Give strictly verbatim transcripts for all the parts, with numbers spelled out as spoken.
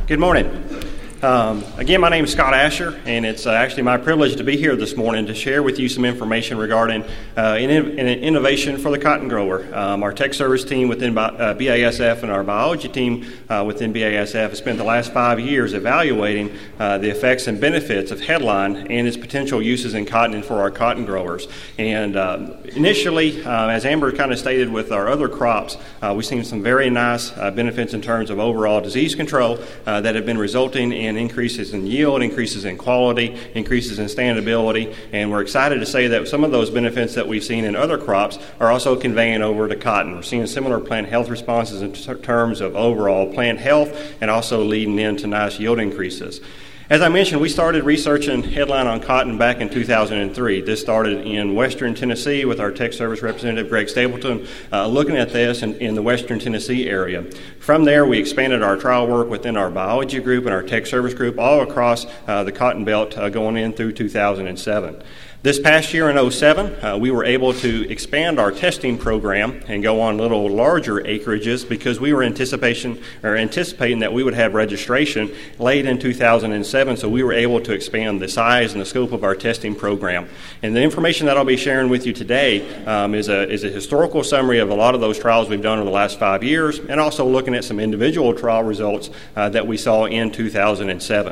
Good morning. Um, again, my name is Scott Asher, and it's uh, actually my privilege to be here this morning to share with you some information regarding uh, an, an innovation for the cotton grower. Um, our tech service team within uh, B A S F and our biology team uh, within B A S F has spent the last five years evaluating uh, the effects and benefits of headline and its potential uses in cotton and for our cotton growers. And uh, initially, uh, as Amber kind of stated with our other crops, uh, we've seen some very nice uh, benefits in terms of overall disease control uh, that have been resulting in increases in yield, increases in quality, increases in standability, and we're excited to say that some of those benefits that we've seen in other crops are also conveying over to cotton. We're seeing similar plant health responses in t- terms of overall plant health and also leading into nice yield increases. As I mentioned, we started researching headline on cotton back in two thousand three. This started in Western Tennessee with our Tech Service representative, Greg Stapleton, uh, looking at this in, in the Western Tennessee area. From there, we expanded our trial work within our biology group and our Tech Service group all across uh, the Cotton Belt uh, going in through two thousand seven. This past year in oh seven, uh, we were able to expand our testing program and go on little larger acreages because we were anticipation or anticipating that we would have registration late in two thousand seven, so we were able to expand the size and the scope of our testing program. And the information that I'll be sharing with you today um, is a is a historical summary of a lot of those trials we've done over the last five years, and also looking at some individual trial results uh, that we saw in two thousand seven.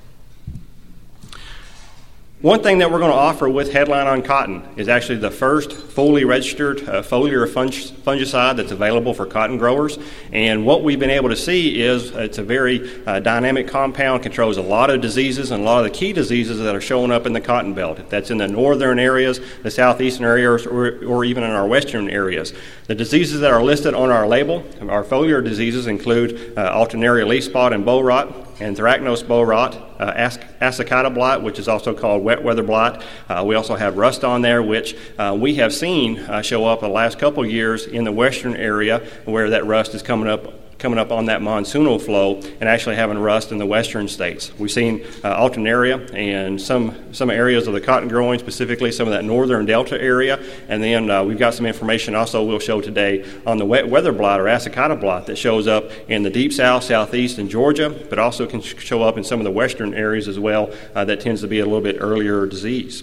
One thing that we're going to offer with Headline on Cotton is actually the first fully registered uh, foliar fungicide that's available for cotton growers. And what we've been able to see is it's a very uh, dynamic compound, controls a lot of diseases and a lot of the key diseases that are showing up in the cotton belt. If that's in the northern areas, the southeastern areas, or, or even in our western areas. The diseases that are listed on our label, our foliar diseases, include uh, alternaria leaf spot and bow rot, anthracnose bow rot, uh, ascicata blight, which is also called wet weather blight. Uh, we also have rust on there, which uh, we have seen uh, show up the last couple of years in the western area where that rust is coming up coming up on that monsoonal flow and actually having rust in the western states. We've seen uh, alternaria and some some areas of the cotton growing, specifically some of that northern delta area, and then uh, we've got some information also we'll show today on the wet weather blight or ascicata blight that shows up in the deep south, southeast, and Georgia, but also can show up in some of the western areas as well. Uh, that tends to be a little bit earlier disease.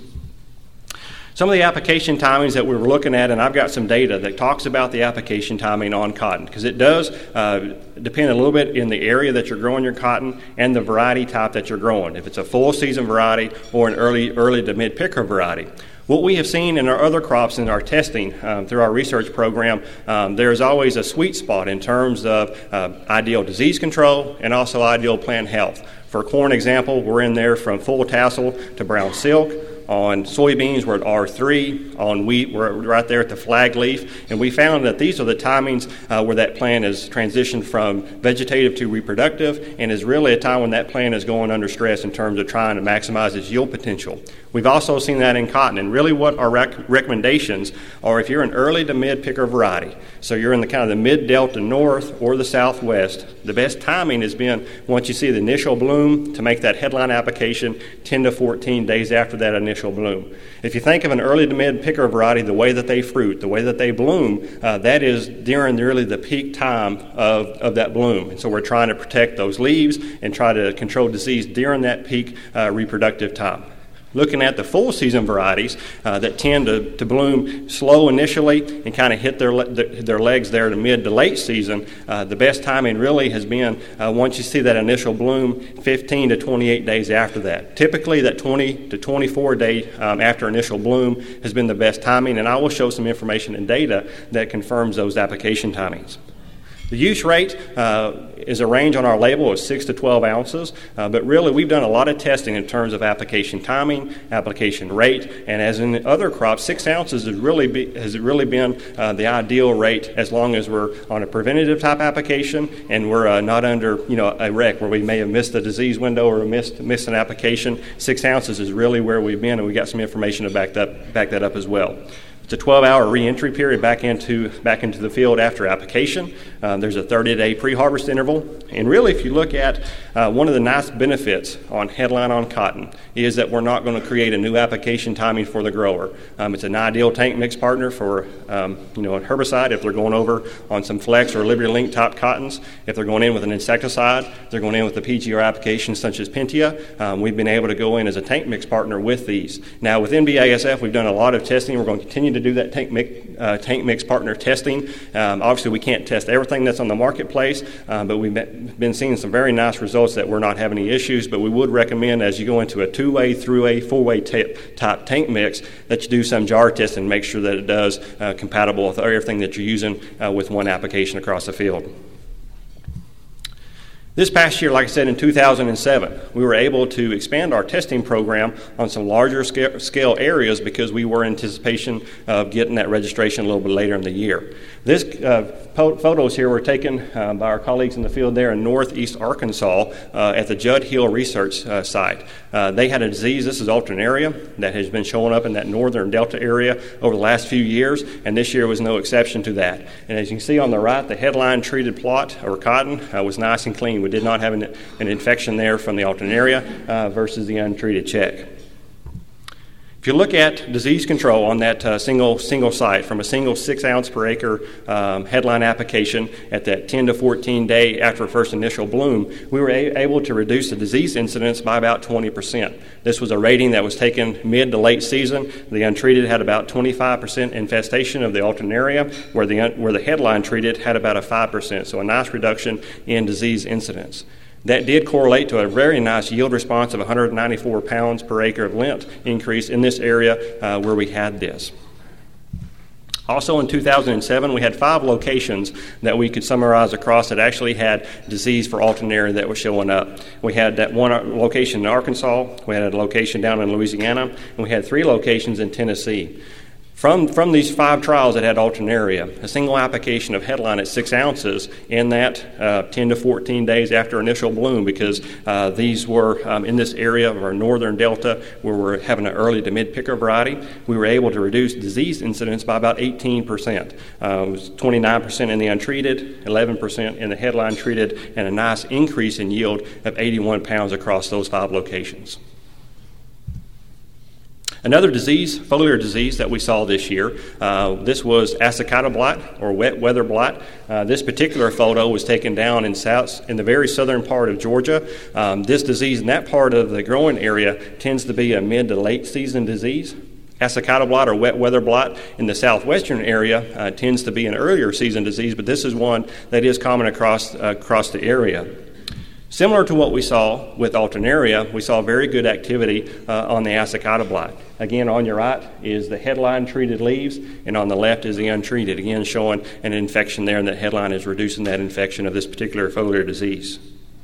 Some of the application timings that we were looking at, and I've got some data that talks about the application timing on cotton, because it does uh, depend a little bit in the area that you're growing your cotton and the variety type that you're growing, if it's a full season variety or an early early to mid picker variety. What we have seen in our other crops in our testing um, through our research program, um, there's always a sweet spot in terms of uh, ideal disease control and also ideal plant health. For corn example, we're in there from full tassel to brown silk. On soybeans, we're at R three. On wheat, we're right there at the flag leaf. And we found that these are the timings uh, where that plant is transitioned from vegetative to reproductive, and is really a time when that plant is going under stress in terms of trying to maximize its yield potential. We've also seen that in cotton, and really what our rec- recommendations are if you're an early to mid picker variety, so you're in the kind of the mid-delta north or the southwest, the best timing has been once you see the initial bloom to make that headline application ten to fourteen days after that initial bloom. If you think of an early to mid picker variety, the way that they fruit, the way that they bloom, uh, that is during really the peak time of, of that bloom. And so we're trying to protect those leaves and try to control disease during that peak uh, reproductive time. Looking at the full season varieties uh, that tend to, to bloom slow initially and kind of hit their le- their legs there to mid to late season, uh, the best timing really has been uh, once you see that initial bloom, fifteen to twenty-eight days after that. Typically, that twenty to twenty-four day um, after initial bloom has been the best timing, and I will show some information and data that confirms those application timings. The use rate uh, is a range on our label of six to twelve ounces, uh, but really we've done a lot of testing in terms of application timing, application rate, and as in other crops, six ounces has really, be, has really been uh, the ideal rate as long as we're on a preventative type application and we're uh, not under you know a wreck where we may have missed a disease window or missed, missed an application. Six ounces is really where we've been, and we got some information to back that, back that up as well. It's a twelve-hour re-entry period back into back into the field after application. Uh, there's a thirty-day pre-harvest interval. And really, if you look at uh, one of the nice benefits on Headline on Cotton is that we're not going to create a new application timing for the grower. Um, it's an ideal tank mix partner for um, you know, a herbicide if they're going over on some Flex or Liberty Link top cottons. If they're going in with an insecticide, they're going in with the P G R applications such as Pentia. Um, we've been able to go in as a tank mix partner with these. Now, with N B A S F, we've done a lot of testing. We're going to continue to do that tank mix, uh, tank mix partner testing. Um, obviously, we can't test everything that's on the marketplace, uh, but we've been seeing some very nice results that we're not having any issues. But we would recommend, as you go into a two-way through a four-way t- type tank mix, that you do some jar testing and make sure that it does uh, compatible with everything that you're using uh, with one application across the field. This past year, like I said, in two thousand seven, we were able to expand our testing program on some larger scale, scale areas because we were in anticipation of getting that registration a little bit later in the year. This uh, po- photos here were taken uh, by our colleagues in the field there in northeast Arkansas uh, at the Judd Hill Research uh, Site. Uh, they had a disease, this is Alternaria, that has been showing up in that northern Delta area over the last few years, and this year was no exception to that. And as you can see on the right, the headline treated plot, or cotton, uh, was nice and clean. We did not have an, an infection there from the Alternaria uh, versus the untreated check. If you look at disease control on that uh, single single site, from a single six ounce per acre um, headline application at that ten to fourteen day after first initial bloom, we were a- able to reduce the disease incidence by about twenty percent. This was a rating that was taken mid to late season. The untreated had about twenty-five percent infestation of the Alternaria, where the un- where the headline treated had about a five percent. So a nice reduction in disease incidence. That did correlate to a very nice yield response of one hundred ninety-four pounds per acre of lint increase in this area uh, where we had this. Also in two thousand seven, we had five locations that we could summarize across that actually had disease for Alternaria that was showing up. We had that one location in Arkansas, we had a location down in Louisiana, and we had three locations in Tennessee. From, from these five trials that had Alternaria, a single application of headline at six ounces in that uh, ten to fourteen days after initial bloom, because uh, these were um, in this area of our northern delta where we're having an early to mid-picker variety, we were able to reduce disease incidence by about eighteen percent. Uh, it was twenty-nine percent in the untreated, eleven percent in the headline treated, and a nice increase in yield of eighty-one pounds across those five locations. Another disease, foliar disease that we saw this year, uh, this was Assacatta blight or wet weather blight. Uh, this particular photo was taken down in south in the very southern part of Georgia. Um, this disease in that part of the growing area tends to be a mid to late season disease. Assacatta blight or wet weather blight in the southwestern area uh, tends to be an earlier season disease, but this is one that is common across uh, across the area. Similar to what we saw with Alternaria, we saw very good activity uh, on the Assacatta blight. Again, on your right is the headline treated leaves, and on the left is the untreated, again showing an infection there, and that headline is reducing that infection of this particular foliar disease.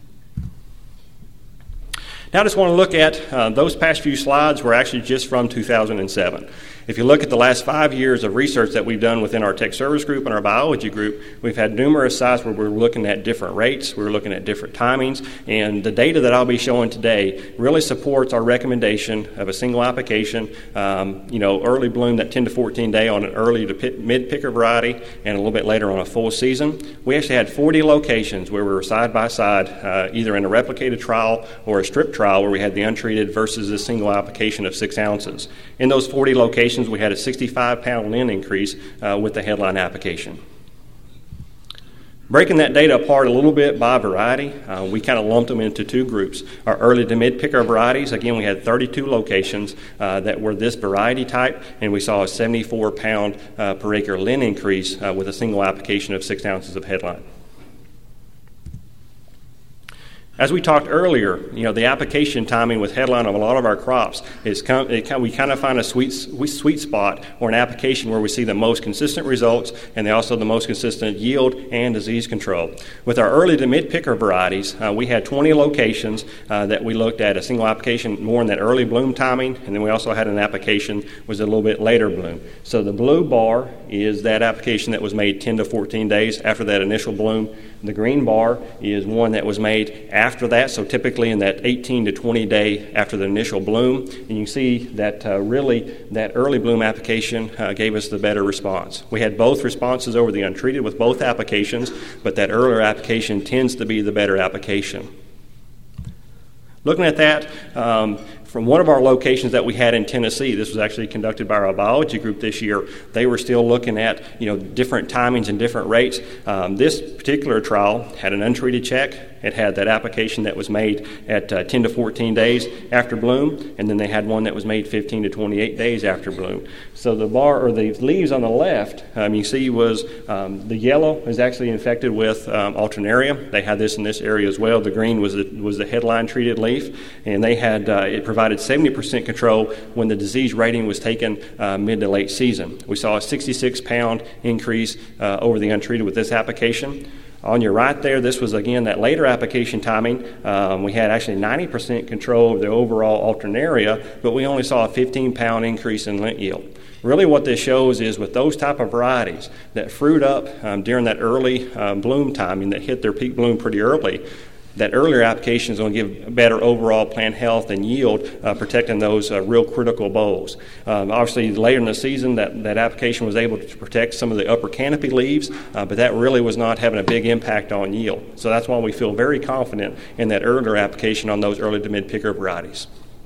Now I just want to look at uh, those past few slides were actually just from two thousand seven. If you look at the last five years of research that we've done within our tech service group and our biology group, we've had numerous sites where we're looking at different rates, we're looking at different timings, and the data that I'll be showing today really supports our recommendation of a single application, um, you know, early bloom, that ten to fourteen day on an early to mid-picker variety, and a little bit later on a full season. We actually had forty locations where we were side by side, uh, either in a replicated trial or a strip trial where we had the untreated versus a single application of six ounces. In those forty locations, we had a sixty-five pound lint increase uh, with the headline application. Breaking that data apart a little bit by variety, uh, we kind of lumped them into two groups. Our early to mid-picker varieties, again, we had thirty-two locations uh, that were this variety type, and we saw a seventy-four pound uh, per acre lint increase uh, with a single application of six ounces of headline. As we talked earlier, you know, the application timing with headline of a lot of our crops is com- it, we kind of find a sweet sweet spot or an application where we see the most consistent results and also the most consistent yield and disease control. With our early to mid-picker varieties, uh, we had twenty locations uh, that we looked at, a single application more in that early bloom timing, and then we also had an application was a little bit later bloom. So the blue bar is that application that was made ten to fourteen days after that initial bloom. The green bar is one that was made after after that, so typically in that eighteen to twenty day after the initial bloom. And you can see that uh, really that early bloom application uh, gave us the better response. We had both responses over the untreated with both applications, but that earlier application tends to be the better application. Looking at that, um, from one of our locations that we had in Tennessee, this was actually conducted by our biology group this year. They were still looking at, you know, different timings and different rates. Um, this particular trial had an untreated check. It had that application that was made at uh, ten to fourteen days after bloom, and then they had one that was made fifteen to twenty-eight days after bloom. So the bar or the leaves on the left, um, you see, was um, the yellow is actually infected with um, Alternaria. They had this in this area as well. The green was the, was the headline treated leaf, and they had uh, it provided seventy percent control when the disease rating was taken uh, mid to late season. We saw a sixty-six pound increase uh, over the untreated with this application. On your right there, this was, again, that later application timing. Um, we had actually ninety percent control of the overall Alternaria, but we only saw a fifteen pound increase in lint yield. Really what this shows is with those type of varieties that fruit up um, during that early um, bloom timing that hit their peak bloom pretty early, that earlier application is going to give better overall plant health and yield, uh, protecting those uh, real critical bolls. Um, obviously, later in the season, that, that application was able to protect some of the upper canopy leaves, uh, but that really was not having a big impact on yield. So that's why we feel very confident in that earlier application on those early to mid-picker varieties.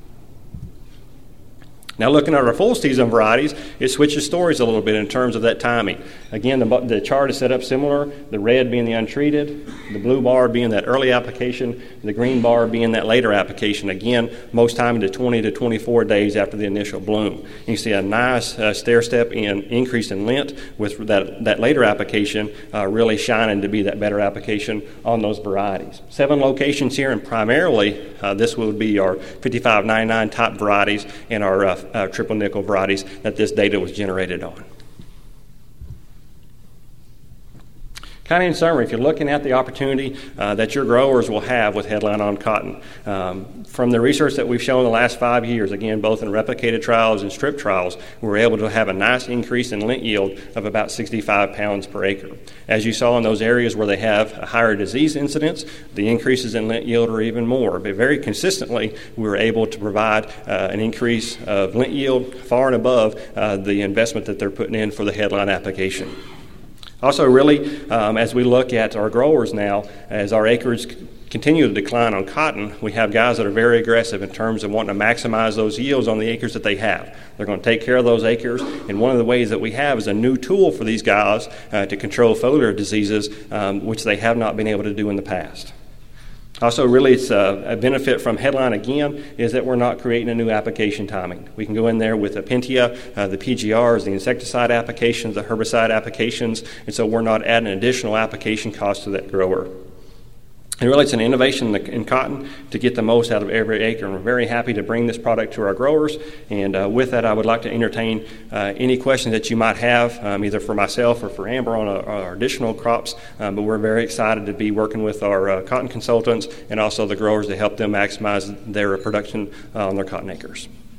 Now, looking at our full season varieties, it switches stories a little bit in terms of that timing. Again, the, the chart is set up similar, the red being the untreated, the blue bar being that early application, the green bar being that later application. Again, most time to twenty to twenty-four days after the initial bloom. You see a nice uh, stair-step in increase in lint with that, that later application uh, really shining to be that better application on those varieties. Seven locations here, and primarily uh, this would be our fifty-five ninety-nine type varieties and our uh, Uh, triple nickel varieties that this data was generated on. Kind of in summary, if you're looking at the opportunity uh, that your growers will have with Headline on cotton, um, from the research that we've shown the last five years, again, both in replicated trials and strip trials, we were able to have a nice increase in lint yield of about sixty-five pounds per acre. As you saw in those areas where they have a higher disease incidence, the increases in lint yield are even more. But very consistently, we were able to provide uh, an increase of lint yield far and above uh, the investment that they're putting in for the Headline application. Also, really, um, as we look at our growers now, as our acreage continue to decline on cotton, we have guys that are very aggressive in terms of wanting to maximize those yields on the acres that they have. They're going to take care of those acres, and one of the ways that we have is a new tool for these guys uh, to control foliar diseases, um, which they have not been able to do in the past. Also, really, it's a, a benefit from Headline, again, is that we're not creating a new application timing. We can go in there with the Pentia, uh, the P G Rs, the insecticide applications, the herbicide applications, and so we're not adding additional application costs to that grower. And really, it's an innovation in, the, in cotton to get the most out of every acre, and we're very happy to bring this product to our growers. And uh, with that, I would like to entertain uh, any questions that you might have, um, either for myself or for Amber on our, our additional crops. Um, but we're very excited to be working with our uh, cotton consultants and also the growers to help them maximize their production uh, on their cotton acres.